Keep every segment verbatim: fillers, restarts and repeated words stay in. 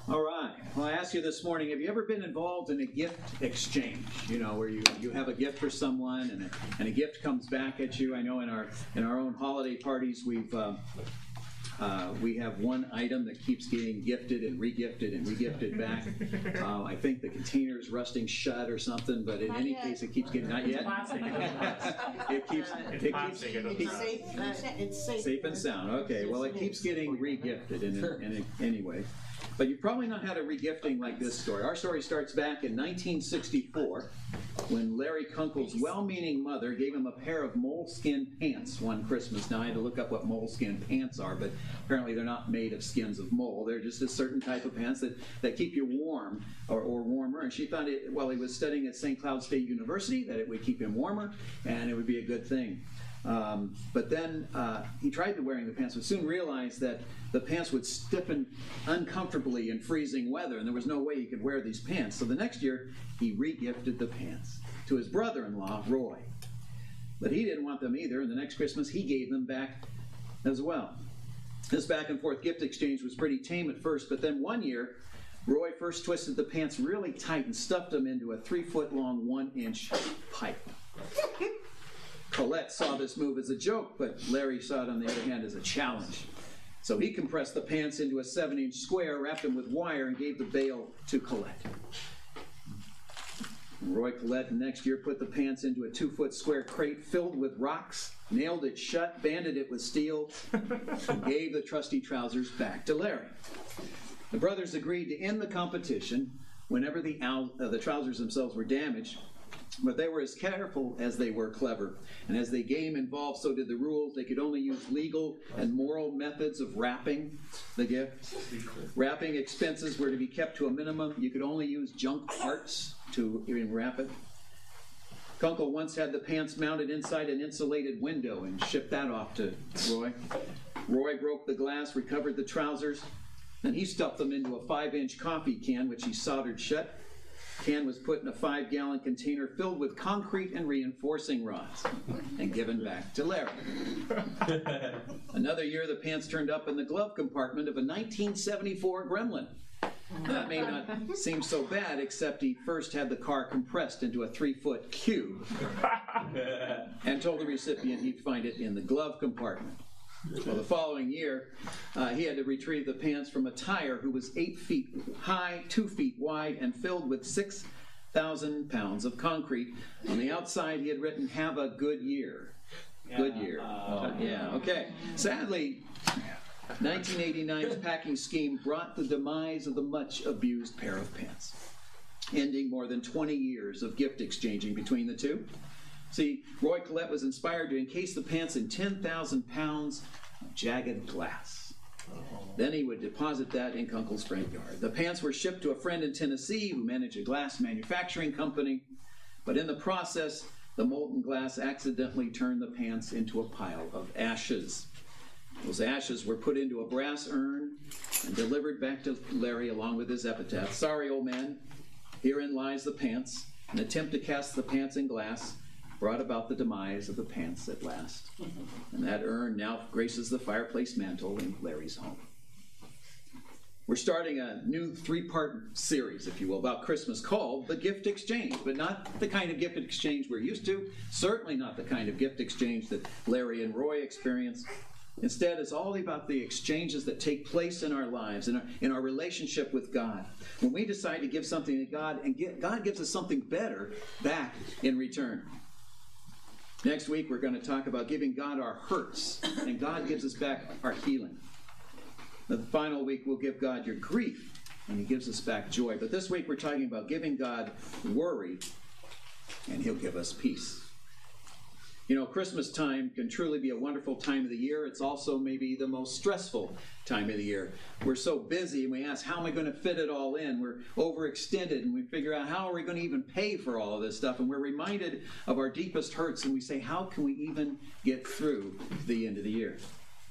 All right. Well, I asked you this morning, have you ever been involved in a gift exchange? You know, where you, you have a gift for someone and a, and a gift comes back at you. I know in our in our own holiday parties, we've uh, uh, we have one item that keeps getting gifted and regifted and regifted back. Uh, I think the container is rusting shut or something, but in Not any yet. case, it keeps getting not yet. it keeps it keeps, It's keeps safe, it's safe. safe and sound. Okay. Well, it keeps getting regifted in, in, in any way. But you've probably not had a regifting like this story. Our story starts back in nineteen sixty-four when Larry Kunkel's well-meaning mother gave him a pair of moleskin pants one Christmas. Now, I had to look up what moleskin pants are, but apparently they're not made of skins of mole. They're just a certain type of pants that, that keep you warm or, or warmer. And she found it while he was studying at Saint Cloud State University that it would keep him warmer and it would be a good thing. Um, but then uh, he tried to wearing the pants, but soon realized that the pants would stiffen uncomfortably in freezing weather, and there was no way he could wear these pants. So the next year, he regifted the pants to his brother-in-law, Roy. But he didn't want them either, and the next Christmas, he gave them back as well. This back-and-forth gift exchange was pretty tame at first, but then one year, Roy first twisted the pants really tight and stuffed them into a three-foot-long, one-inch pipe. Colette saw this move as a joke, but Larry saw it, on the other hand, as a challenge. So he compressed the pants into a seven-inch square, wrapped them with wire, and gave the bale to Colette. Roy Colette next year put the pants into a two-foot square crate filled with rocks, nailed it shut, banded it with steel, and gave the trusty trousers back to Larry. The brothers agreed to end the competition whenever the, uh, the trousers themselves were damaged. But they were as careful as they were clever. And as the game evolved, so did the rules. They could only use legal and moral methods of wrapping the gift. Wrapping expenses were to be kept to a minimum. You could only use junk parts to even wrap it. Kunkel once had the pants mounted inside an insulated window and shipped that off to Roy. Roy broke the glass, recovered the trousers, and he stuffed them into a five-inch coffee can, which he soldered shut. Can was put in a five-gallon container filled with concrete and reinforcing rods and given back to Larry. Another year, the pants turned up in the glove compartment of a nineteen seventy-four Gremlin. That may not seem so bad, except he first had the car compressed into a three-foot cube and told the recipient he'd find it in the glove compartment. Well, the following year, uh, he had to retrieve the pants from a tire who was eight feet high, two feet wide, and filled with six thousand pounds of concrete. On the outside, he had written, "Have a good year." Good year. Uh, yeah, okay. Sadly, nineteen eighty-nine's packing scheme brought the demise of the much-abused pair of pants, ending more than twenty years of gift exchanging between the two. See, Roy Colette was inspired to encase the pants in ten thousand pounds of jagged glass. Then he would deposit that in Kunkel's front yard. The pants were shipped to a friend in Tennessee who managed a glass manufacturing company, but in the process, the molten glass accidentally turned the pants into a pile of ashes. Those ashes were put into a brass urn and delivered back to Larry along with his epitaph. "Sorry, old man, herein lies the pants. An attempt to cast the pants in glass brought about the demise of the pants at last." And that urn now graces the fireplace mantle in Larry's home. We're starting a new three-part series, if you will, about Christmas called The Gift Exchange, but not the kind of gift exchange we're used to, certainly not the kind of gift exchange that Larry and Roy experienced. Instead, it's all about the exchanges that take place in our lives, in our, in our relationship with God. When we decide to give something to God, and get, God gives us something better back in return. Next week, we're going to talk about giving God our hurts, and God gives us back our healing. The final week, we'll give God your grief, and he gives us back joy. But this week, we're talking about giving God worry, and he'll give us peace. You know, Christmas time can truly be a wonderful time of the year. It's also maybe the most stressful time of the year. We're so busy, and we ask, how am I going to fit it all in? We're overextended, and we figure out, how are we going to even pay for all of this stuff? And we're reminded of our deepest hurts, and we say, how can we even get through the end of the year?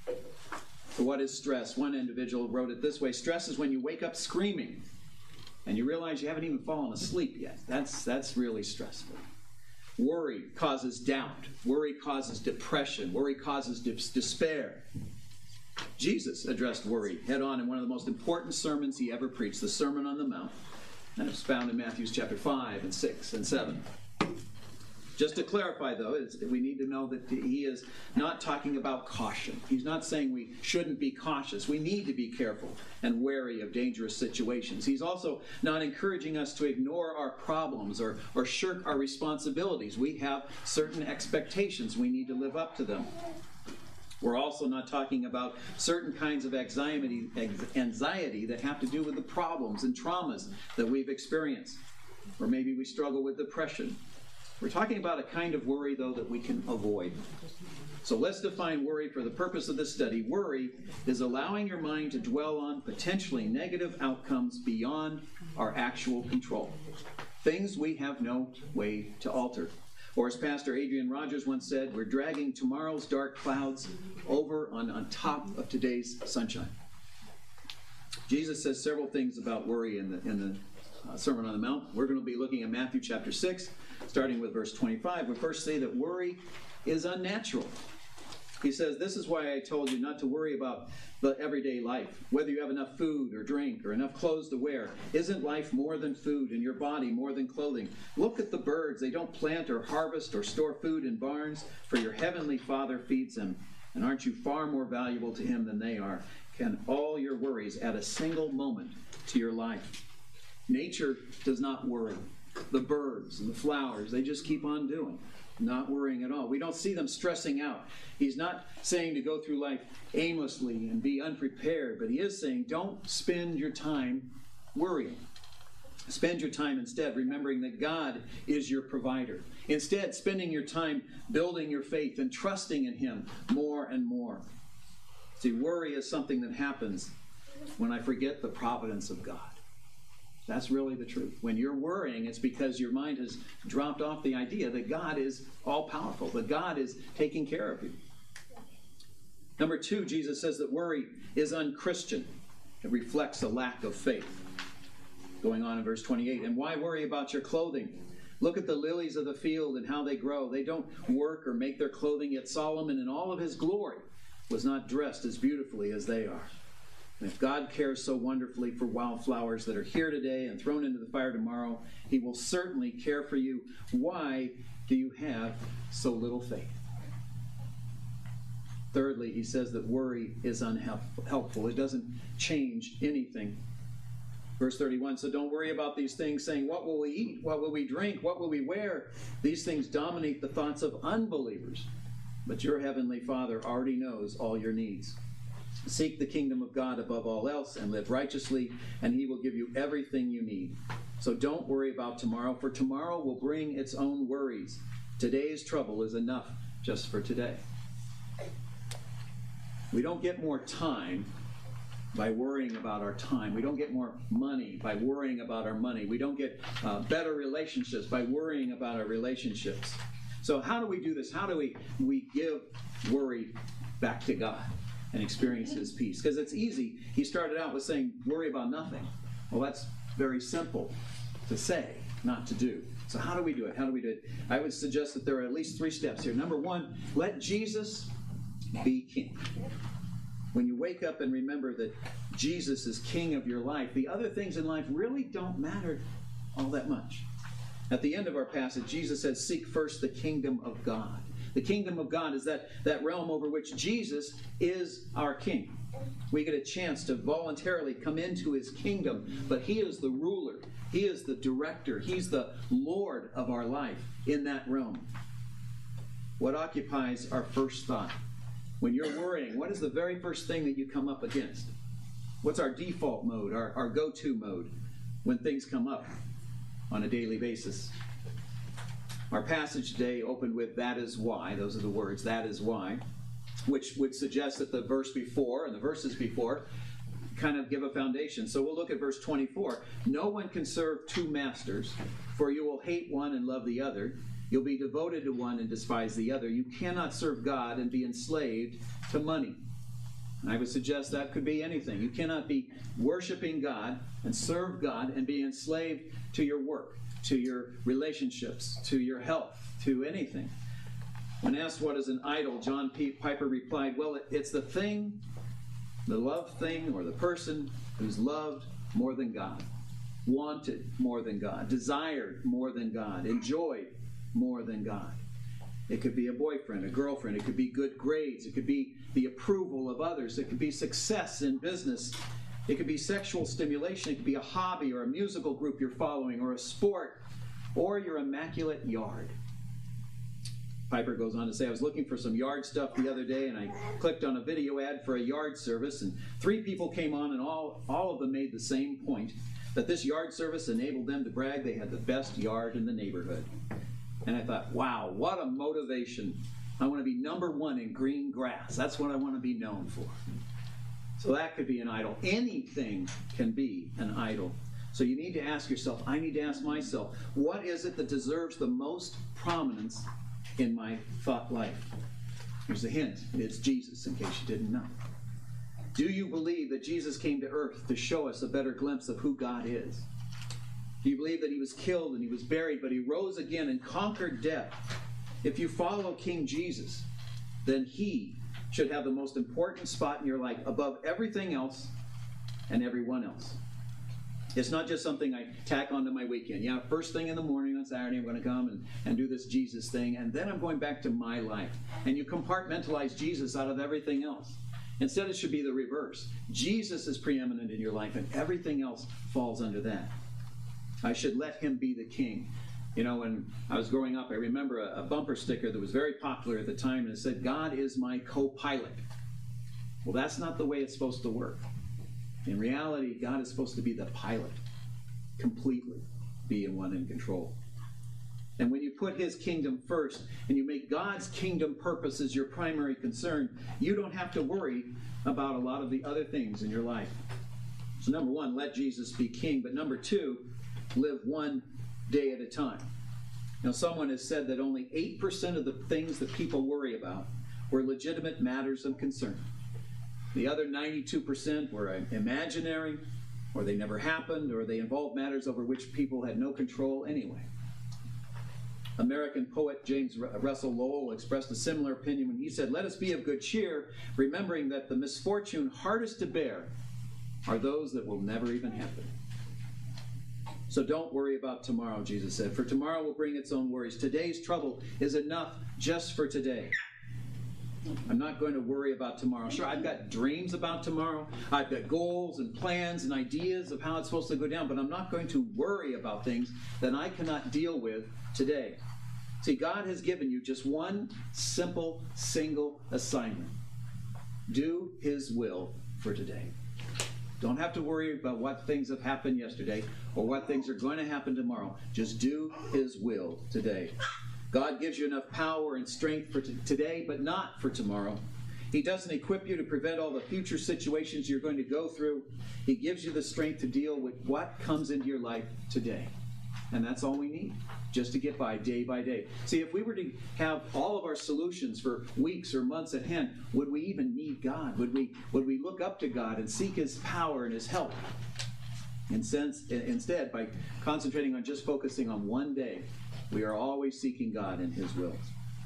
So what is stress? One individual wrote it this way: stress is when you wake up screaming, and you realize you haven't even fallen asleep yet. That's, that's really stressful. Worry causes doubt. Worry causes depression. Worry causes despair. Jesus addressed worry head on in one of the most important sermons he ever preached, the Sermon on the Mount. And it's found in Matthew chapter five and six and seven. Just to clarify, though, is we need to know that he is not talking about caution. He's not saying we shouldn't be cautious. We need to be careful and wary of dangerous situations. He's also not encouraging us to ignore our problems or, or shirk our responsibilities. We have certain expectations. We need to live up to them. We're also not talking about certain kinds of anxiety, anxiety that have to do with the problems and traumas that we've experienced. Or maybe we struggle with depression. We're talking about a kind of worry, though, that we can avoid. So let's define worry for the purpose of this study. Worry is allowing your mind to dwell on potentially negative outcomes beyond our actual control. Things we have no way to alter. Or as Pastor Adrian Rogers once said, we're dragging tomorrow's dark clouds over on, on top of today's sunshine. Jesus says several things about worry in the, in the uh, Sermon on the Mount. We're going to be looking at Matthew chapter six, starting with verse twenty-five. We first say that worry is unnatural. He says, this is why I told you not to worry about the everyday life, whether you have enough food or drink or enough clothes to wear. Isn't life more than food and your body more than clothing? Look at the birds. They don't plant or harvest or store food in barns, for your heavenly Father feeds them. And aren't you far more valuable to him than they are? Can all your worries add a single moment to your life? Nature does not worry. The birds and the flowers, they just keep on doing. Not worrying at all. We don't see them stressing out. He's not saying to go through life aimlessly and be unprepared, but he is saying don't spend your time worrying. Spend your time instead remembering that God is your provider. Instead, spending your time building your faith and trusting in him more and more. See, worry is something that happens when I forget the providence of God. That's really the truth. When you're worrying, it's because your mind has dropped off the idea that God is all-powerful, that God is taking care of you. Number two, Jesus says that worry is unchristian. It reflects a lack of faith. Going on in verse twenty-eight, and why worry about your clothing? Look at the lilies of the field and how they grow. They don't work or make their clothing, yet Solomon in all of his glory was not dressed as beautifully as they are. And if God cares so wonderfully for wildflowers that are here today and thrown into the fire tomorrow, he will certainly care for you. Why do you have so little faith? Thirdly, he says that worry is unhelpful. It doesn't change anything. Verse thirty-one, so don't worry about these things, saying, what will we eat? What will we drink? What will we wear? These things dominate the thoughts of unbelievers. But your heavenly Father already knows all your needs. Seek the kingdom of God above all else and live righteously, and he will give you everything you need. So don't worry about tomorrow, for tomorrow will bring its own worries. Today's trouble is enough just for today. We don't get more time by worrying about our time. We don't get more money by worrying about our money. We don't get uh, better relationships by worrying about our relationships. So how do we do this? How do we, we give worry back to God and experience his peace? Because it's easy. He started out with saying, worry about nothing. Well, that's very simple to say, not to do. So how do we do it? How do we do it? I would suggest that there are at least three steps here. Number one, let Jesus be king. When you wake up and remember that Jesus is king of your life, the other things in life really don't matter all that much. At the end of our passage, Jesus said, seek first the kingdom of God. The kingdom of God is that, that realm over which Jesus is our king. We get a chance to voluntarily come into his kingdom, but he is the ruler. He is the director. He's the Lord of our life in that realm. What occupies our first thought? When you're worrying, what is the very first thing that you come up against? What's our default mode, our, our go-to mode when things come up on a daily basis? Our passage today opened with, that is why. Those are the words, that is why, which would suggest that the verse before and the verses before kind of give a foundation. So we'll look at verse twenty-four. No one can serve two masters, for you will hate one and love the other. You'll be devoted to one and despise the other. You cannot serve God and be enslaved to money. And I would suggest that could be anything. You cannot be worshiping God and serve God and be enslaved to your work, to your relationships, to your health, to anything. When asked what is an idol, John P. Piper replied, well, it's the thing The love thing or the person who's loved more than God, wanted more than God, desired more than God, enjoyed more than God. It could be a boyfriend, a girlfriend. It could be good grades. It could be the approval of others. It could be success in business. It could be sexual stimulation. It could be a hobby or a musical group you're following or a sport or your immaculate yard. Piper goes on to say, I was looking for some yard stuff the other day, and I clicked on a video ad for a yard service, and three people came on, and all, all of them made the same point, that this yard service enabled them to brag they had the best yard in the neighborhood. And I thought, wow, what a motivation. I want to be number one in green grass. That's what I want to be known for. So that could be an idol. Anything can be an idol. So you need to ask yourself, I need to ask myself, what is it that deserves the most prominence in my thought life? Here's a hint. It's Jesus, in case you didn't know. Do you believe that Jesus came to earth to show us a better glimpse of who God is? Do you believe that he was killed and he was buried, but he rose again and conquered death? If you follow King Jesus, then he should have the most important spot in your life above everything else and everyone else. It's not just something I tack onto my weekend. Yeah, first thing in the morning on Saturday, I'm going to come and, and do this Jesus thing, and then I'm going back to my life. And you compartmentalize Jesus out of everything else. Instead, it should be the reverse. Jesus is preeminent in your life, and everything else falls under that. I should let him be the king. You know, when I was growing up, I remember a, a bumper sticker that was very popular at the time, and it said, God is my co-pilot. Well, that's not the way it's supposed to work. In reality, God is supposed to be the pilot, completely, be in one in control. And when you put his kingdom first, and you make God's kingdom purposes your primary concern, you don't have to worry about a lot of the other things in your life. So number one, let Jesus be king. But number two, live one day at a time. Now, someone has said that only eight percent of the things that people worry about were legitimate matters of concern. The other ninety-two percent were imaginary, or they never happened, or they involved matters over which people had no control anyway. American poet James Russell Lowell expressed a similar opinion when he said, let us be of good cheer, remembering that the misfortune hardest to bear are those that will never even happen. So don't worry about tomorrow, Jesus said, for tomorrow will bring its own worries. Today's trouble is enough just for today. I'm not going to worry about tomorrow. Sure, I've got dreams about tomorrow. I've got goals and plans and ideas of how it's supposed to go down, but I'm not going to worry about things that I cannot deal with today. See, God has given you just one simple, single assignment. Do his will for today. Don't have to worry about what things have happened yesterday or what things are going to happen tomorrow. Just do his will today. God gives you enough power and strength for t- today, but not for tomorrow. He doesn't equip you to prevent all the future situations you're going to go through. He gives you the strength to deal with what comes into your life today. And that's all we need, just to get by day by day. See, if we were to have all of our solutions for weeks or months at hand, would we even need God? Would we, would we look up to God and seek his power and his help? And since, instead, by concentrating on just focusing on one day, we are always seeking God and his will.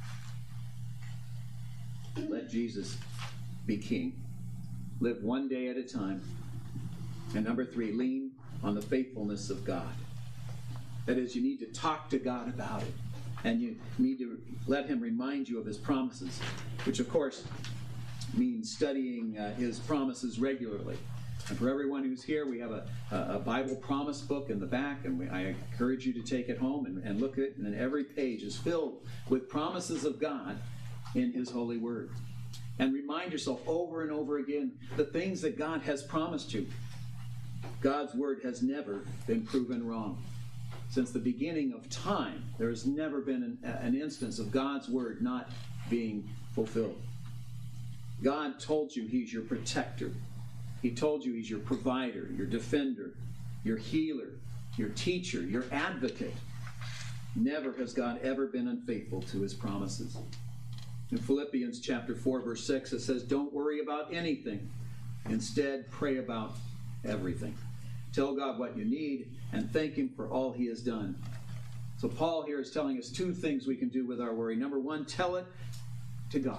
Let Jesus be king. Live one day at a time. And number three, lean on the faithfulness of God. That is, you need to talk to God about it. And you need to let him remind you of his promises, which, of course, means studying uh, his promises regularly. And for everyone who's here, we have a, a Bible promise book in the back, and we, I encourage you to take it home and, and look at it. And every page is filled with promises of God in his holy word. And remind yourself over and over again the things that God has promised you. God's word has never been proven wrong. Since the beginning of time, there has never been an, an instance of God's word not being fulfilled. God told you he's your protector. He told you he's your provider, your defender, your healer, your teacher, your advocate. Never has God ever been unfaithful to his promises. In Philippians chapter four, verse six, it says, don't worry about anything. Instead, pray about everything. Tell God what you need and thank him for all he has done. So Paul here is telling us two things we can do with our worry. Number one, tell it to God.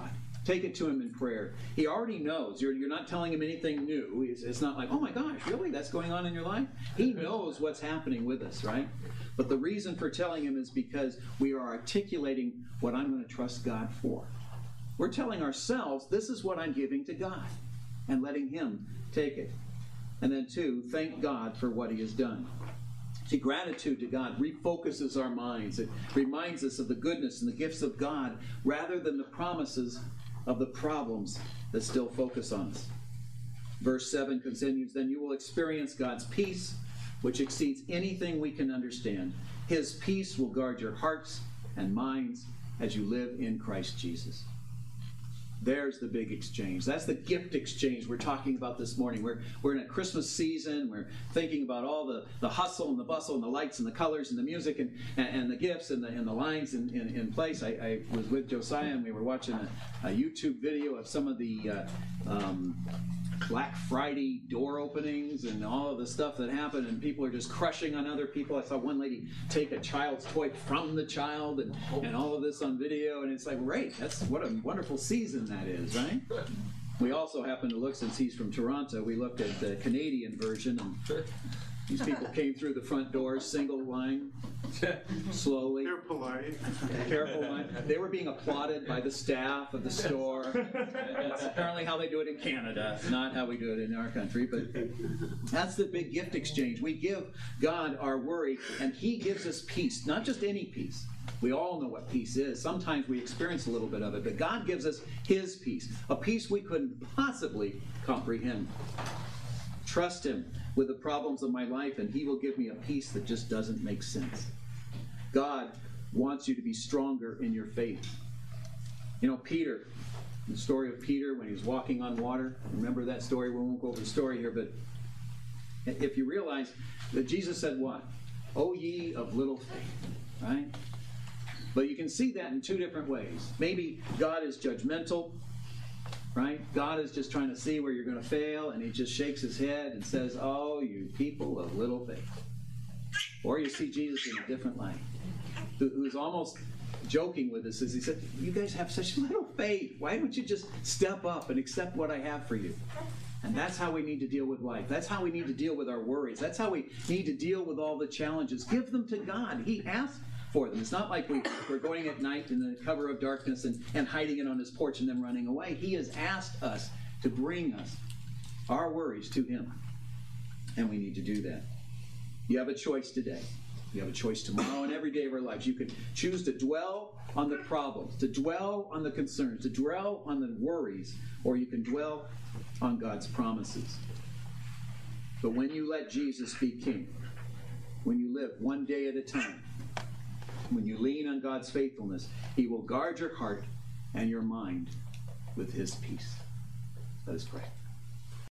Take it to him in prayer. He already knows. You're, you're not telling him anything new. It's, it's not like, oh my gosh, really? That's going on in your life? He knows what's happening with us, right? But the reason for telling him is because we are articulating what I'm going to trust God for. We're telling ourselves, this is what I'm giving to God, and letting him take it. And then two, thank God for what he has done. See, gratitude to God refocuses our minds. It reminds us of the goodness and the gifts of God rather than the promises of the problems that still focus on us. Verse seven continues, then you will experience God's peace, which exceeds anything we can understand. His peace will guard your hearts and minds as you live in Christ Jesus. There's the big exchange. That's the gift exchange we're talking about this morning. We're, we're in a Christmas season. We're thinking about all the, the hustle and the bustle and the lights and the colors and the music and, and, and the gifts and the, and the lines in, in, in place. I, I was with Josiah and we were watching a, a YouTube video of some of the uh, um, Black Friday door openings and all of the stuff that happened, and people are just crushing on other people. I saw one lady take a child's toy from the child and, and all of this on video, and it's like, great, that's what a wonderful season that is, right? We also happened to look, since he's from Toronto, we looked at the Canadian version, and these people came through the front doors, single line, slowly. They're polite. Careful line. They were being applauded by the staff of the store. That's apparently how they do it in Canada, not how we do it in our country. But that's the big gift exchange. We give God our worry, and he gives us peace, not just any peace. We all know what peace is. Sometimes we experience a little bit of it, but God gives us his peace, a peace we couldn't possibly comprehend. Trust him with the problems of my life, and he will give me a peace that just doesn't make sense. God wants you to be stronger in your faith. You know, Peter, the story of Peter when he was walking on water. Remember that story? We won't go over the story here, but if you realize that Jesus said what? O ye of little faith, right? But you can see that in two different ways. Maybe God is judgmental, right? God is just trying to see where you're going to fail, and he just shakes his head and says, oh, you people of little faith. Or you see Jesus in a different light, who, who's almost joking with us as he said, you guys have such little faith. Why don't you just step up and accept what I have for you? And that's how we need to deal with life. That's how we need to deal with our worries. That's how we need to deal with all the challenges. Give them to God. He asked for them. It's not like we, we're going at night in the cover of darkness and, and hiding it on his porch and then running away. He has asked us to bring us our worries to him. And we need to do that. You have a choice today. You have a choice tomorrow and every day of our lives. You can choose to dwell on the problems, to dwell on the concerns, to dwell on the worries, or you can dwell on God's promises. But when you let Jesus be king, when you live one day at a time, when you lean on God's faithfulness, he will guard your heart and your mind with his peace. Let us pray.